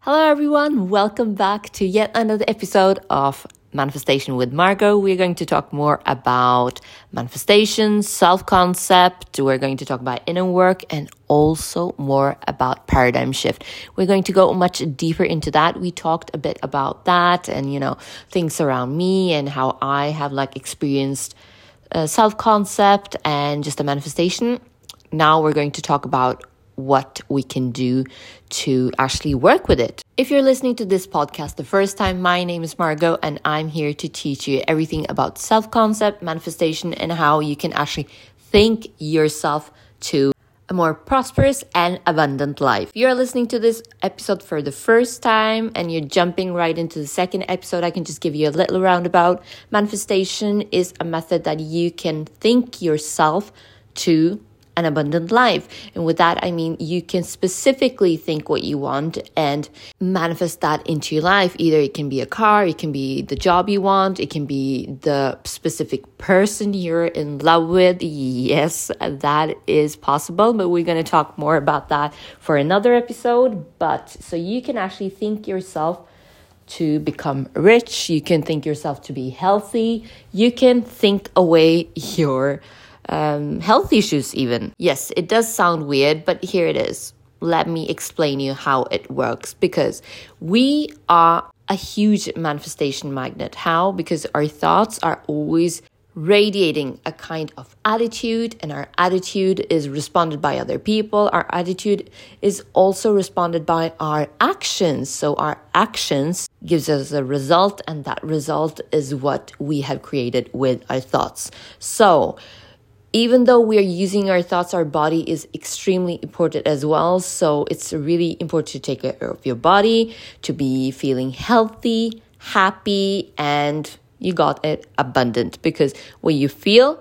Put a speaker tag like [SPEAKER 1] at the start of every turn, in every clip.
[SPEAKER 1] Hello everyone, welcome back to yet another episode of Manifestation with Margot. We're going to talk more about manifestation, self-concept. We're going to talk about inner work and also more about paradigm shift. We're going to go much deeper into that. We talked a bit about that and, things around me and how I have experienced self-concept and just a manifestation. Now we're going to talk about what we can do to actually work with it. If you're listening to this podcast the first time, my name is Margot and I'm here to teach you everything about self-concept, manifestation, and how you can actually think yourself to a more prosperous and abundant life. If you're listening to this episode for the first time and you're jumping right into the second episode, I can just give you a little roundabout. Manifestation is a method that you can think yourself to an abundant life. And with that, I mean, you can specifically think what you want and manifest that into your life. Either it can be a car, it can be the job you want, it can be the specific person you're in love with. Yes, that is possible, but we're going to talk more about that for another episode. But so you can actually think yourself to become rich, you can think yourself to be healthy, you can think away your health issues even. Yes, it does sound weird, but here it is. Let me explain you how it works, because we are a huge manifestation magnet. How? Because our thoughts are always radiating a kind of attitude, and our attitude is responded by other people. Our attitude is also responded by our actions. So our actions gives us a result, and that result is what we have created with our thoughts. So even though we are using our thoughts, our body is extremely important as well. So it's really important to take care of your body, to be feeling healthy, happy, and you got it, abundant. Because what you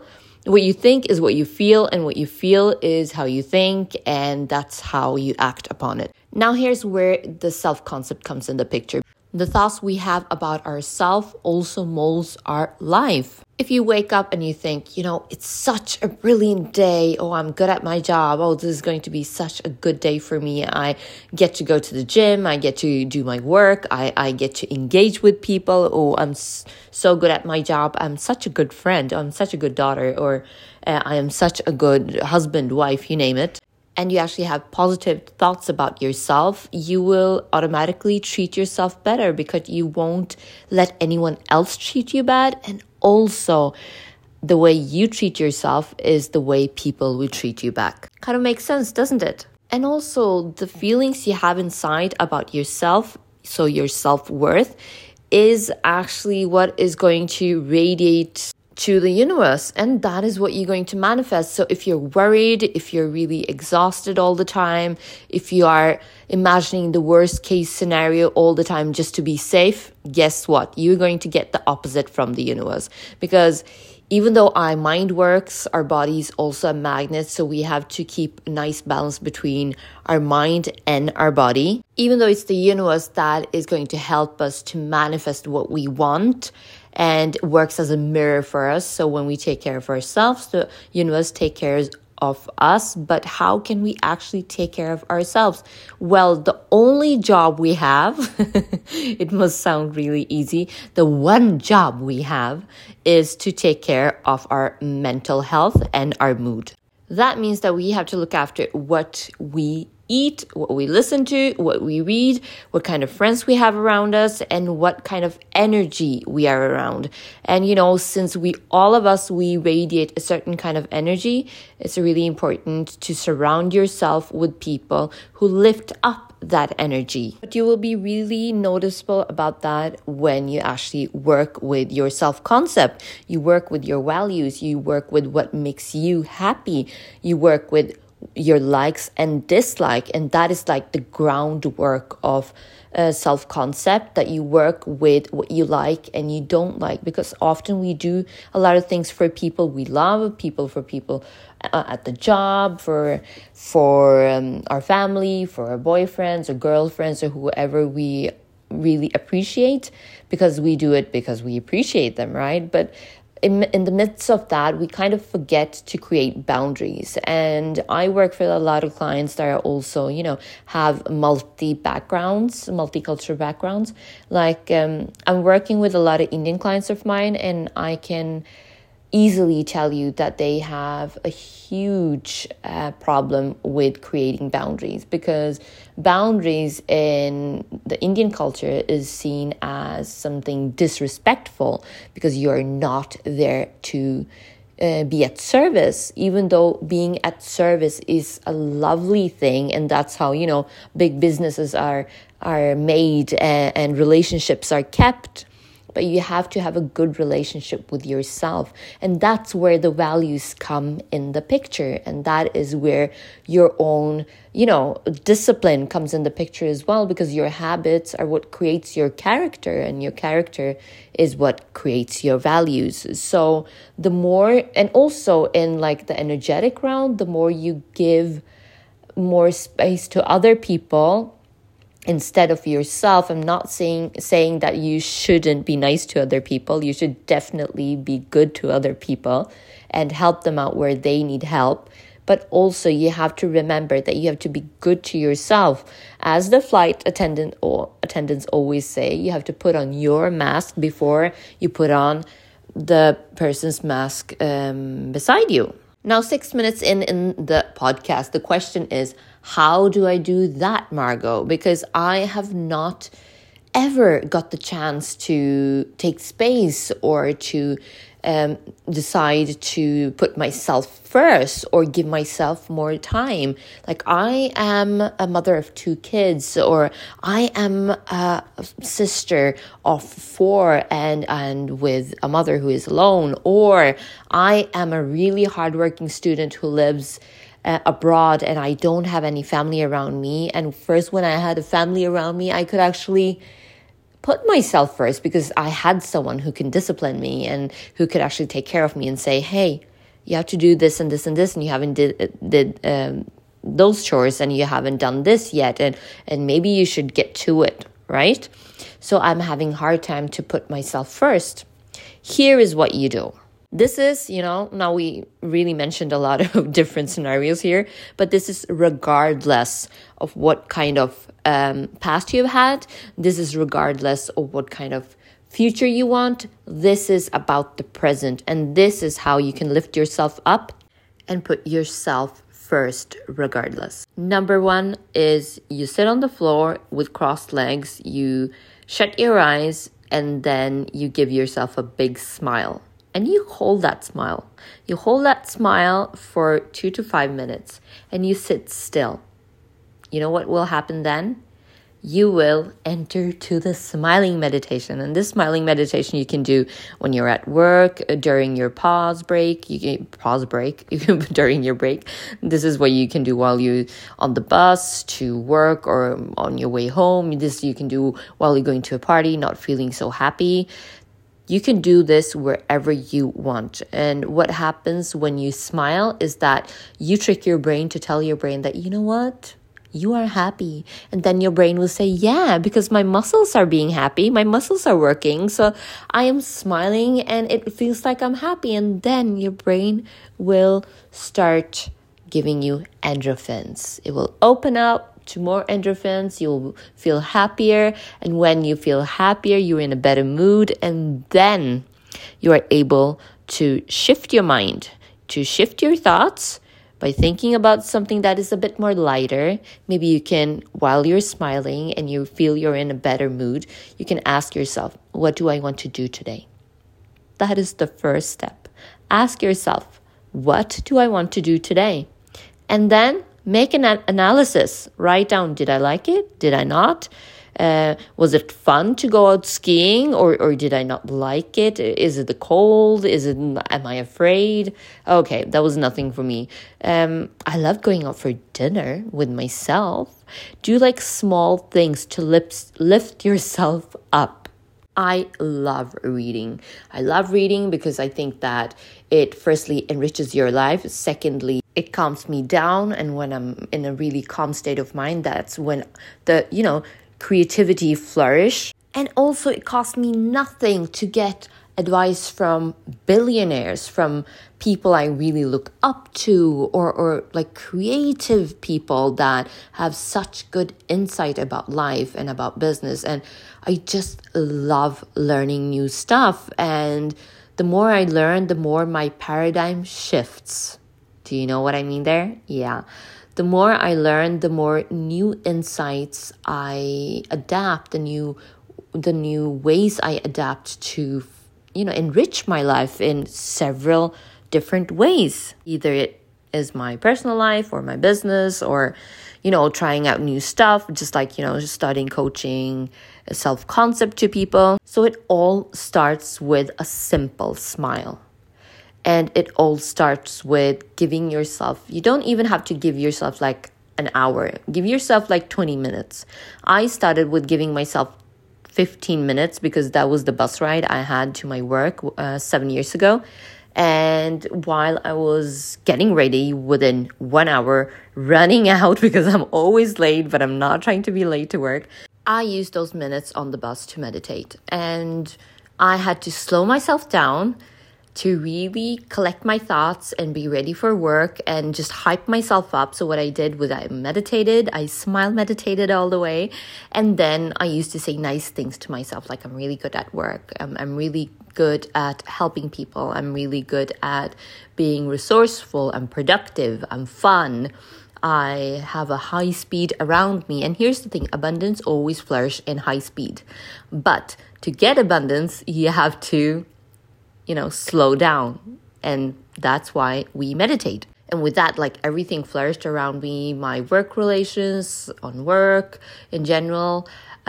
[SPEAKER 1] think is what you feel, and what you feel is how you think, and that's how you act upon it. Now here's where the self-concept comes in the picture. The thoughts we have about ourselves also molds our life. If you wake up and you think, it's such a brilliant day. Oh, I'm good at my job. Oh, this is going to be such a good day for me. I get to go to the gym. I get to do my work. I get to engage with people. Oh, I'm so good at my job. I'm such a good friend. I'm such a good daughter. Or I am such a good husband, wife, you name it. And you actually have positive thoughts about yourself, you will automatically treat yourself better because you won't let anyone else treat you bad. And also, the way you treat yourself is the way people will treat you back. Kind of makes sense, doesn't it? And also, the feelings you have inside about yourself, so your self-worth, is actually what is going to radiate to the universe, and that is what you're going to manifest. So if you're worried, if you're really exhausted all the time, if you are imagining the worst case scenario all the time just to be safe, guess what? You're going to get the opposite from the universe. Because even though our mind works, our body is also a magnet, so we have to keep a nice balance between our mind and our body. Even though it's the universe that is going to help us to manifest what we want, and works as a mirror for us. So when we take care of ourselves, the universe takes care of us. But how can we actually take care of ourselves? Well, the only job we have, it must sound really easy, the one job we have is to take care of our mental health and our mood. That means that we have to look after what we eat, what we listen to, what we read, what kind of friends we have around us, and what kind of energy we are around. And since all of us radiate a certain kind of energy, it's really important to surround yourself with people who lift up that energy. But you will be really noticeable about that when you actually work with your self-concept. You work with your values, you work with what makes you happy, you work with your likes and dislike, and that is the groundwork of self-concept, that you work with what you like and you don't like, because often we do a lot of things for people we love, for people at the job, for our family, for our boyfriends or girlfriends or whoever we really appreciate, because we do it because we appreciate them, right? But in the midst of that, we kind of forget to create boundaries. And I work for a lot of clients that are also, have multicultural backgrounds. Like I'm working with a lot of Indian clients of mine, and I can easily tell you that they have a huge problem with creating boundaries, because boundaries in the Indian culture is seen as something disrespectful, because you're not there to be at service, even though being at service is a lovely thing. And that's how, big businesses are made and relationships are kept. But you have to have a good relationship with yourself. And that's where the values come in the picture. And that is where your own, discipline comes in the picture as well, because your habits are what creates your character, and your character is what creates your values. So the more, and also in like the energetic realm, the more you give more space to other people instead of yourself. I'm not saying that you shouldn't be nice to other people. You should definitely be good to other people and help them out where they need help. But also you have to remember that you have to be good to yourself. As the flight attendant or attendants always say, you have to put on your mask before you put on the person's mask beside you. Now, 6 minutes in the podcast, the question is, how do I do that, Margot? Because I have not ever got the chance to take space or to decide to put myself first or give myself more time. Like, I am a mother of 2 kids, or I am a sister of 4 and with a mother who is alone, or I am a really hardworking student who lives abroad and I don't have any family around me. And first, when I had a family around me, I could actually put myself first, because I had someone who can discipline me and who could actually take care of me and say, hey, you have to do this and this and this, and you haven't did those chores, and you haven't done this yet, and maybe you should get to it, right? So I'm having a hard time to put myself first. Here is what you do. This is, now we really mentioned a lot of different scenarios here, but this is regardless of what kind of past you've had. This is regardless of what kind of future you want. This is about the present, and this is how you can lift yourself up and put yourself first regardless. Number 1 is you sit on the floor with crossed legs, you shut your eyes, and then you give yourself a big smile. And you hold that smile. You hold that smile for 2 to 5 minutes, and you sit still. You know what will happen then? You will enter to the smiling meditation. And this smiling meditation you can do when you're at work, during your break, during your break. This is what you can do while you're on the bus to work or on your way home. This you can do while you're going to a party, not feeling so happy. You can do this wherever you want. And what happens when you smile is that you trick your brain to tell your brain that, you know what? You are happy. And then your brain will say, yeah, because my muscles are being happy. My muscles are working. So I am smiling and it feels like I'm happy. And then your brain will start giving you endorphins. It will open up to more endorphins. You'll feel happier. And when you feel happier, you're in a better mood. And then you are able to shift your mind, to shift your thoughts by thinking about something that is a bit more lighter. Maybe you can, while you're smiling and you feel you're in a better mood, you can ask yourself, what do I want to do today? That is the first step. Ask yourself, what do I want to do today? And then make an analysis. Write down, did I like it? Did I not? Was it fun to go out skiing or did I not like it? Is it the cold? Am I afraid? Okay, that was nothing for me. I love going out for dinner with myself. Do like small things to lift yourself up. I love reading. I love reading because I think that it firstly enriches your life. Secondly, it calms me down. And when I'm in a really calm state of mind, that's when the, creativity flourish. And also it costs me nothing to get advice from billionaires, from people I really look up to, or like creative people that have such good insight about life and about business. And I just love learning new stuff. And the more I learn, the more my paradigm shifts. Do you know what I mean there? Yeah. The more I learn, the more new insights I adapt, the new ways I adapt to, enrich my life in several different ways. Either it is my personal life or my business, or, trying out new stuff, just like, just studying coaching, self-concept to people. So it all starts with a simple smile. And it all starts with giving yourself, you don't even have to give yourself like an hour. Give yourself like 20 minutes. I started with giving myself 15 minutes because that was the bus ride I had to my work 7 years ago. And while I was getting ready, within 1 hour, running out because I'm always late, but I'm not trying to be late to work, I used those minutes on the bus to meditate. And I had to slow myself down to really collect my thoughts and be ready for work and just hype myself up. So what I did was I meditated, I smile meditated all the way. And then I used to say nice things to myself, like I'm really good at work. I'm really good at helping people. I'm really good at being resourceful. I'm productive. I'm fun. I have a high speed around me. And here's the thing, abundance always flourishes in high speed. But to get abundance, you have to slow down. And that's why we meditate. And with that, like everything flourished around me, my work relations, on work in general,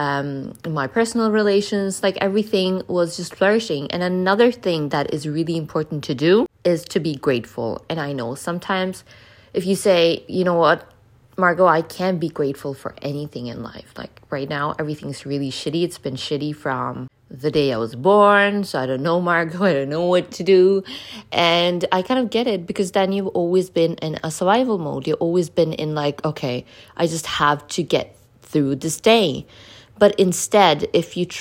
[SPEAKER 1] my personal relations, like everything was just flourishing. And another thing that is really important to do is to be grateful. And I know sometimes if you say, you know what, Margot, I can't be grateful for anything in life. Like right now, everything's really shitty. It's been shitty from the day I was born. So I don't know, Margot, I don't know what to do. And I kind of get it because then you've always been in a survival mode. You've always been in like, okay, I just have to get through this day. But instead, if you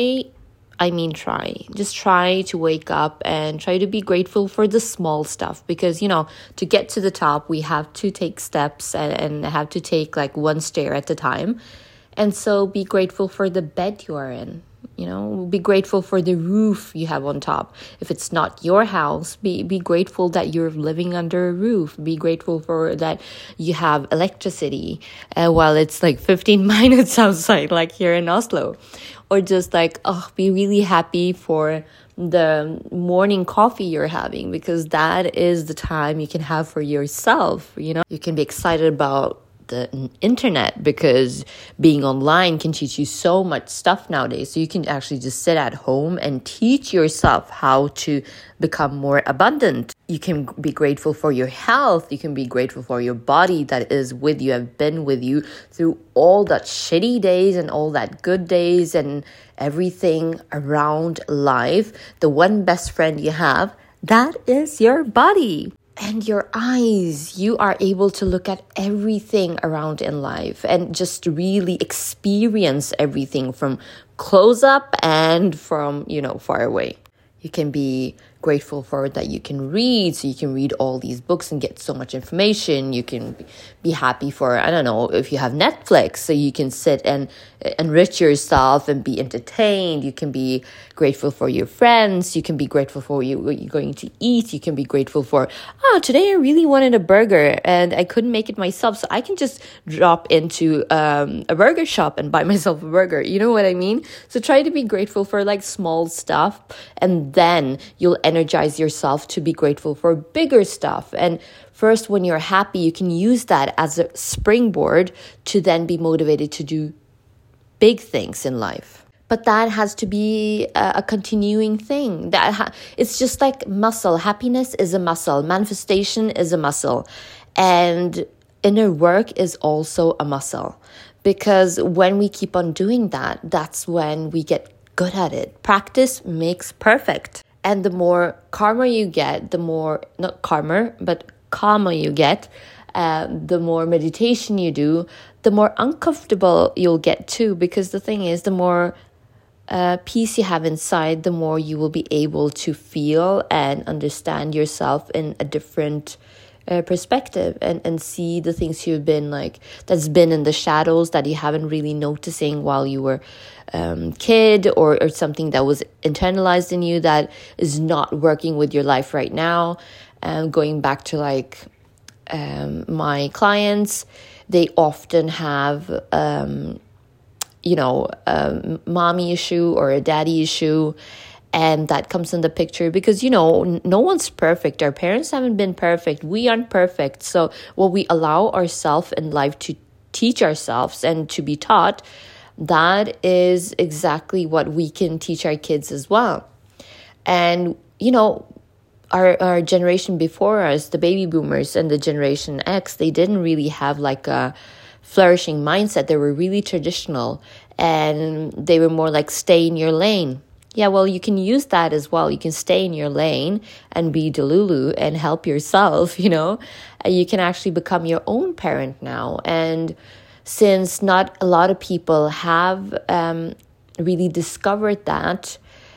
[SPEAKER 1] just try to wake up and try to be grateful for the small stuff. Because, to get to the top, we have to take steps and have to take like one stair at a time. And so be grateful for the bed you are in. Be grateful for the roof you have on top. If it's not your house, be grateful that you're living under a roof. Be grateful for that you have electricity while it's like 15 minutes outside, like here in Oslo. Or just like, be really happy for the morning coffee you're having, because that is the time you can have for yourself. You can be excited about the internet because being online can teach you so much stuff nowadays. So you can actually just sit at home and teach yourself how to become more abundant. You can be grateful for your health. You can be grateful for your body that is with you, have been with you through all that shitty days and all that good days and everything around life. The one best friend you have, that is your body. And your eyes, you are able to look at everything around in life and just really experience everything from close up and from, far away. You can be grateful for that you can read, so you can read all these books and get so much information. You can be happy for, I don't know, if you have Netflix, so you can sit and enrich yourself and be entertained. You can be grateful for your friends. You can be grateful for what you're going to eat. You can be grateful for, today I really wanted a burger and I couldn't make it myself, so I can just drop into a burger shop and buy myself a burger. You know what I mean? So try to be grateful for like small stuff, and then you'll energize yourself to be grateful for bigger stuff. And first, when you're happy, you can use that as a springboard to then be motivated to do big things in life. But that has to be a continuing thing. It's just like muscle. Happiness is a muscle. Manifestation is a muscle. And inner work is also a muscle. Because when we keep on doing that, that's when we get good at it. Practice makes perfect. And the more calmer you get, calmer you get, the more meditation you do, the more uncomfortable you'll get too. Because the thing is, the more peace you have inside, the more you will be able to feel and understand yourself in a different perspective, and see the things you've been that's been in the shadows that you haven't really noticing while you were kid, or something that was internalized in you that is not working with your life right now. Going back to my clients, they often have a mommy issue or a daddy issue, and that comes in the picture because, no one's perfect. Our parents haven't been perfect. We aren't perfect. So what we allow ourselves in life to teach ourselves and to be taught, that is exactly what we can teach our kids as well. And, our generation before us, the baby boomers and the Generation X, they didn't really have a flourishing mindset. They were really traditional, and they were more stay in your lane. Yeah, well, you can use that as well. You can stay in your lane and be Delulu and help yourself, You can actually become your own parent now. And since not a lot of people have really discovered that,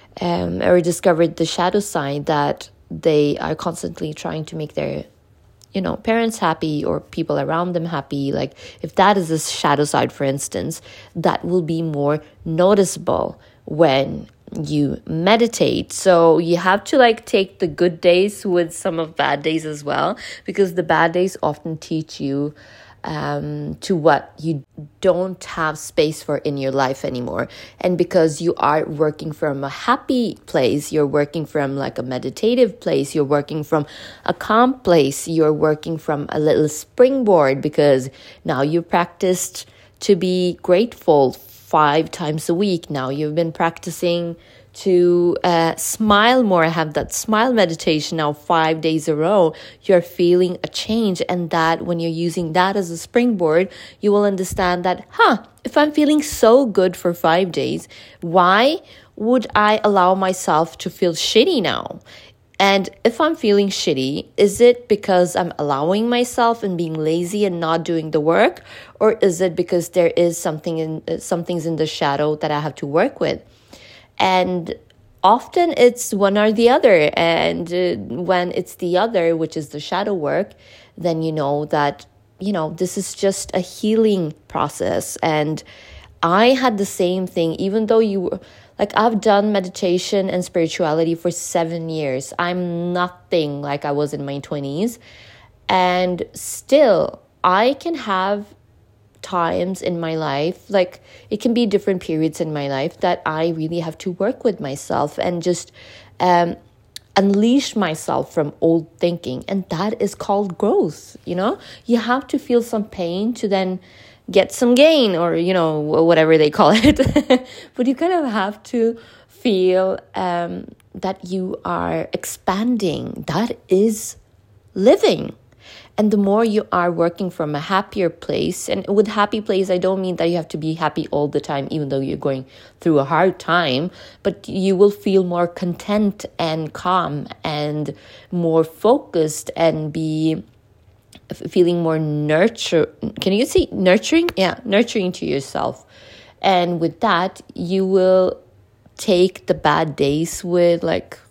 [SPEAKER 1] or discovered the shadow side, that they are constantly trying to make their parents happy or people around them happy. If that is a shadow side, for instance, that will be more noticeable when you meditate. So you have to take the good days with some of bad days as well, because the bad days often teach you to what you don't have space for in your life anymore. And because you are working from a happy place, you're working from a meditative place, you're working from a calm place, you're working from a little springboard, because now you practiced to be grateful 5 times a week. Now you've been practicing to smile more, have that smile meditation now 5 days in a row. You're feeling a change, and that when you're using that as a springboard, you will understand that, if I'm feeling so good for 5 days, why would I allow myself to feel shitty now? And if I'm feeling shitty, is it because I'm allowing myself and being lazy and not doing the work? Or is it because there is something's in the shadow that I have to work with? And often it's one or the other. And when it's the other, which is the shadow work, then you know that, this is just a healing process. And I had the same thing, even though I've done meditation and spirituality for 7 years. I'm nothing like I was in my 20s. And still, I can have times in my life, it can be different periods in my life, that I really have to work with myself and just unleash myself from old thinking. And that is called growth. You have to feel some pain to then get some gain, or whatever they call it. But you kind of have to feel that you are expanding. That is living. And the more you are working from a happier place, and with happy place, I don't mean that you have to be happy all the time, even though you're going through a hard time, but you will feel more content and calm and more focused and be feeling more can you say nurturing? Yeah, nurturing to yourself. And with that, you will take the bad days with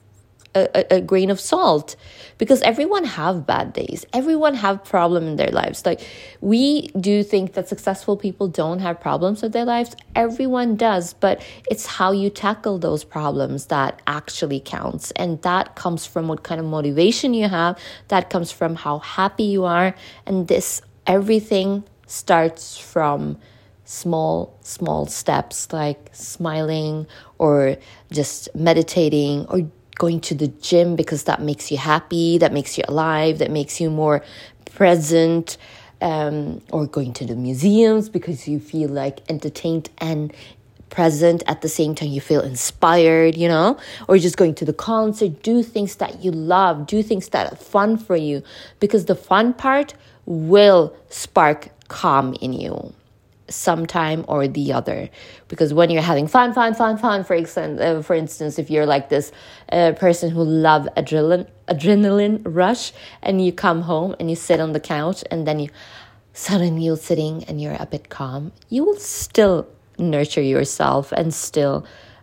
[SPEAKER 1] a grain of salt, because everyone have bad days. Everyone have problem in their lives. We do think that successful people don't have problems with their lives. Everyone does, but it's how you tackle those problems that actually counts. And that comes from what kind of motivation you have. That comes from how happy you are. And everything starts from small steps, like smiling or just meditating or going to the gym, because that makes you happy, that makes you alive, that makes you more present, or going to the museums because you feel entertained and present at the same time. You feel inspired, or just going to the concert. Do things that you love, do things that are fun for you, because the fun part will spark calm in you sometime or the other. Because when you're having fun, for instance, if you're this person who love adrenaline rush, and you come home and you sit on the couch, and then you're sitting and you're a bit calm, you will still nurture yourself and still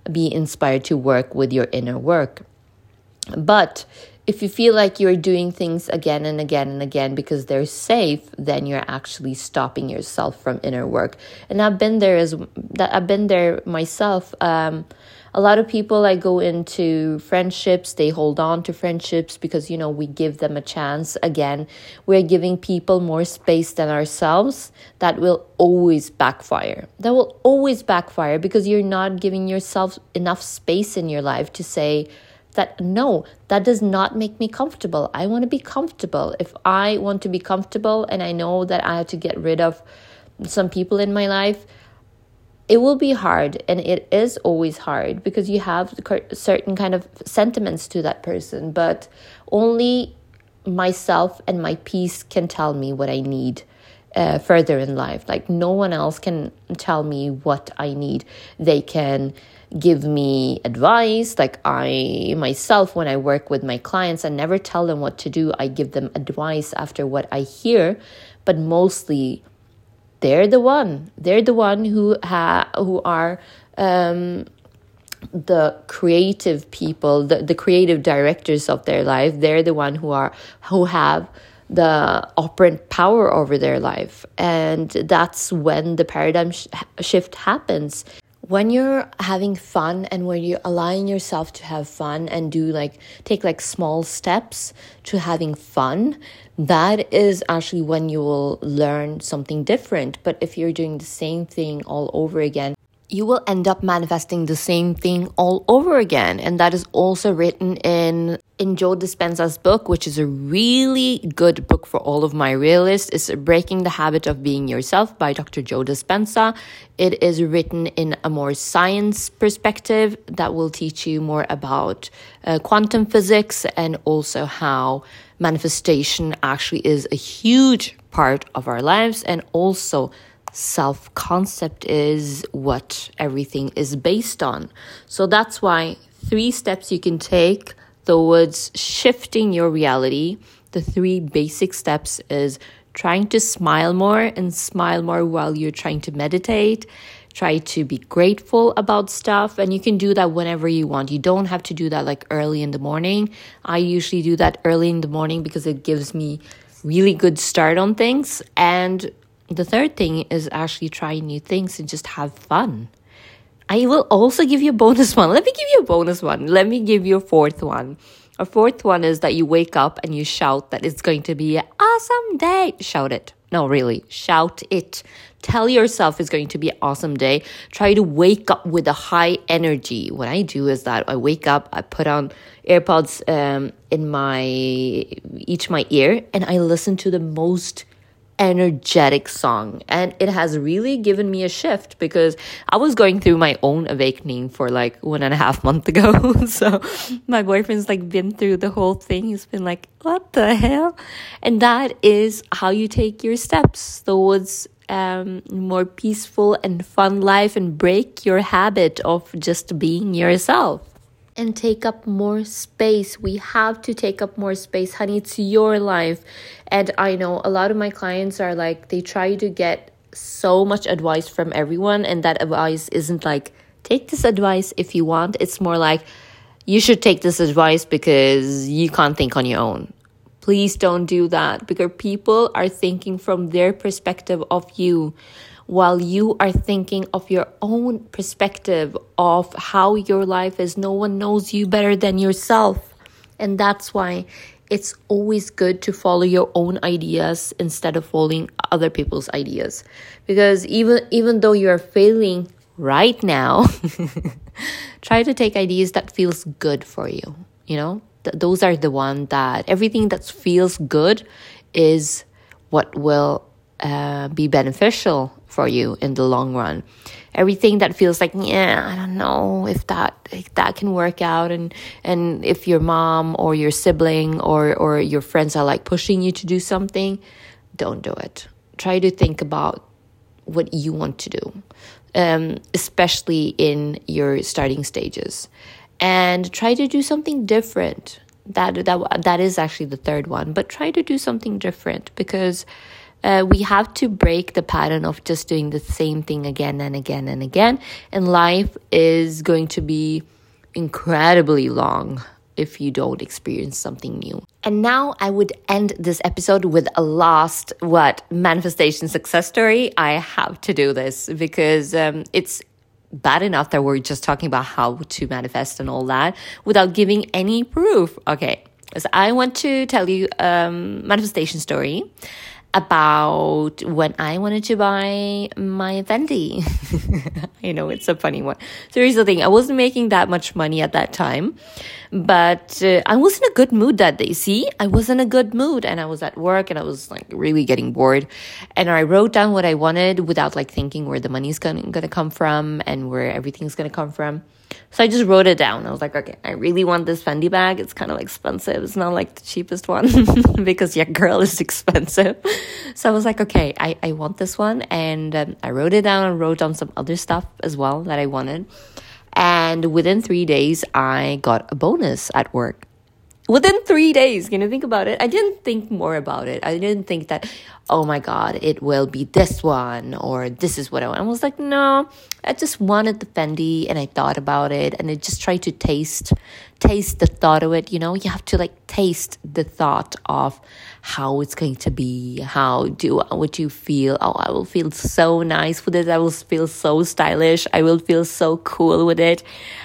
[SPEAKER 1] be inspired to work with your inner work. But if you feel like you're doing things again and again and again because they're safe, then you're actually stopping yourself from inner work. And I've been there myself. A lot of people, I go into friendships, they hold on to friendships because, we give them a chance. Again, we're giving people more space than ourselves. That will always backfire. That will always backfire because you're not giving yourself enough space in your life to say that, no, that does not make me comfortable. I want to be comfortable. If I want to be comfortable and I know that I have to get rid of some people in my life, it will be hard, and it is always hard because you have certain kind of sentiments to that person, but only myself and my peace can tell me what I need further in life. Like, no one else can tell me what I need. They can give me advice. Like, I myself, when I work with my clients, I never tell them what to do. I give them advice after what I hear, but mostly they're the one who are the creative people, the creative directors of their life. They're the one who have the operant power over their life, and that's when the paradigm shift happens. When you're having fun and when you're allowing yourself to have fun and take small steps to having fun, that is actually when you will learn something different. But if you're doing the same thing all over again, you will end up manifesting the same thing all over again. And that is also written in Joe Dispenza's book, which is a really good book for all of my realists. It's Breaking the Habit of Being Yourself by Dr. Joe Dispenza. It is written in a more science perspective that will teach you more about quantum physics and also how manifestation actually is a huge part of our lives, and also self-concept is what everything is based on. So that's why 3 steps you can take towards shifting your reality. The 3 basic steps is trying to smile more, and smile more while you're trying to meditate. Try to be grateful about stuff, and you can do that whenever you want. You don't have to do that early in the morning. I usually do that early in the morning because it gives me really good start on things. And the 3rd thing is actually try new things and just have fun. I will also give you a bonus one. Let me give you a bonus one. Let me give you a 4th one. A 4th one is that you wake up and you shout that it's going to be an awesome day. Shout it. No, really, shout it. Tell yourself it's going to be an awesome day. Try to wake up with a high energy. What I do is that I wake up, I put on AirPods in my ear, and I listen to the most energetic song, and it has really given me a shift because I was going through my own awakening for 1.5 months ago. So my boyfriend's been through the whole thing. He's been like, what the hell? And that is how you take your steps towards more peaceful and fun life, and break your habit of just being yourself. And take up more space. We have to take up more space, honey. It's your life. And I know a lot of my clients are they try to get so much advice from everyone, and that advice isn't take this advice if you want. It's more you should take this advice because you can't think on your own. Please don't do that, because people are thinking from their perspective of you, while you are thinking of your own perspective of how your life is. No one knows you better than yourself. And that's why it's always good to follow your own ideas instead of following other people's ideas. Because even though you're failing right now, try to take ideas that feels good for you. Those are the one that everything that feels good is what will be beneficial for you in the long run. Everything that feels I don't know if that can work out, and if your mom or your sibling or your friends are pushing you to do something, don't do it. Try to think about what you want to do, especially in your starting stages, and try to do something different. That is actually the 3rd one, but try to do something different, because We have to break the pattern of just doing the same thing again and again and again. And life is going to be incredibly long if you don't experience something new. And now I would end this episode with a last manifestation success story. I have to do this because it's bad enough that we're just talking about how to manifest and all that without giving any proof. Okay, so I want to tell you a manifestation story about when I wanted to buy my Fendi. I know it's a funny one. So here's the thing. I wasn't making that much money at that time, but I was in a good mood that day. See, I was in a good mood and I was at work and I was like really getting bored. And I wrote down what I wanted without like thinking where the money's going to come from and where everything's going to come from. So I just wrote it down. I was like, okay, I really want this Fendi bag. It's kind of expensive. It's not like the cheapest one because yeah, girl, is expensive. So I was like, okay, I want this one. And I wrote it down and wrote down some other stuff as well that I wanted. And within 3 days, I got a bonus at work. Within 3 days, can you think about it? I didn't think more about it. I didn't think that, oh my God, it will be this one or this is what I want. I was like, no, I just wanted the Fendi and I thought about it and I just tried to taste the thought of it. You know, you have to like taste the thought of how it's going to be. Would you feel? Oh, I will feel so nice with it. I will feel so stylish. I will feel so cool with it.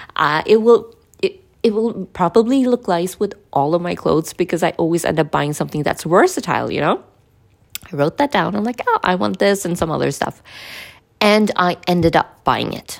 [SPEAKER 1] It will probably look nice with all of my clothes because I always end up buying something that's versatile, you know? I wrote that down. I'm like, oh, I want this and some other stuff. And I ended up buying it.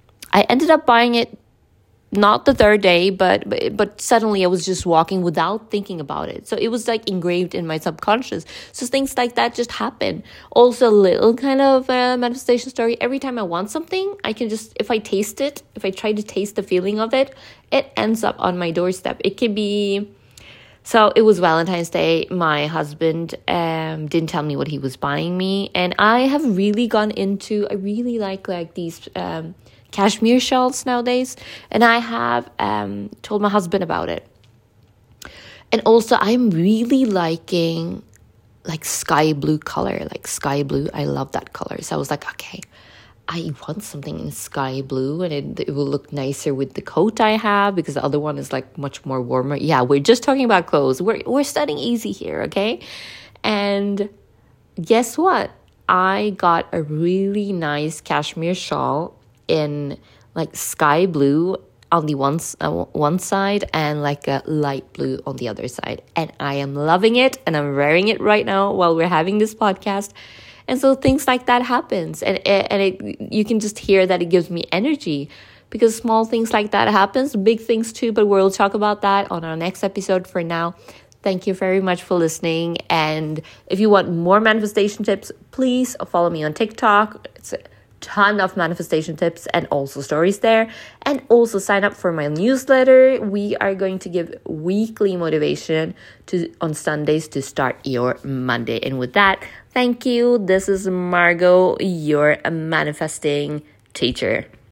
[SPEAKER 1] Not the third day, but suddenly I was just walking without thinking about it. So it was like engraved in my subconscious. So things like that just happen. Also a little kind of manifestation story. Every time I want something, I can just, if I taste it, if I try to taste the feeling of it, it ends up on my doorstep. It can be, so it was Valentine's Day. My husband didn't tell me what he was buying me. And I have really gone into, I really like these cashmere shawls nowadays, and I have told my husband about it. And also I'm really liking like sky blue color, like sky blue. I love that color. So I was like, okay, I want something in sky blue and it will look nicer with the coat I have because the other one is like much more warmer. Yeah, we're just talking about clothes. We're studying easy here, okay? And guess what? I got a really nice cashmere shawl in like sky blue on the one side and like a light blue on the other side, and I am loving it and I'm wearing it right now while we're having this podcast. And so things like that happens, and you can just hear that it gives me energy because small things like that happens, big things too, but we'll talk about that on our next episode. For now, thank you very much for listening, and if you want more manifestation tips, please follow me on TikTok. It's ton of manifestation tips and also stories there, and also sign up for my newsletter. We are going to give weekly motivation on Sundays to start your Monday. And with that, thank you. This is Margot, your manifesting teacher.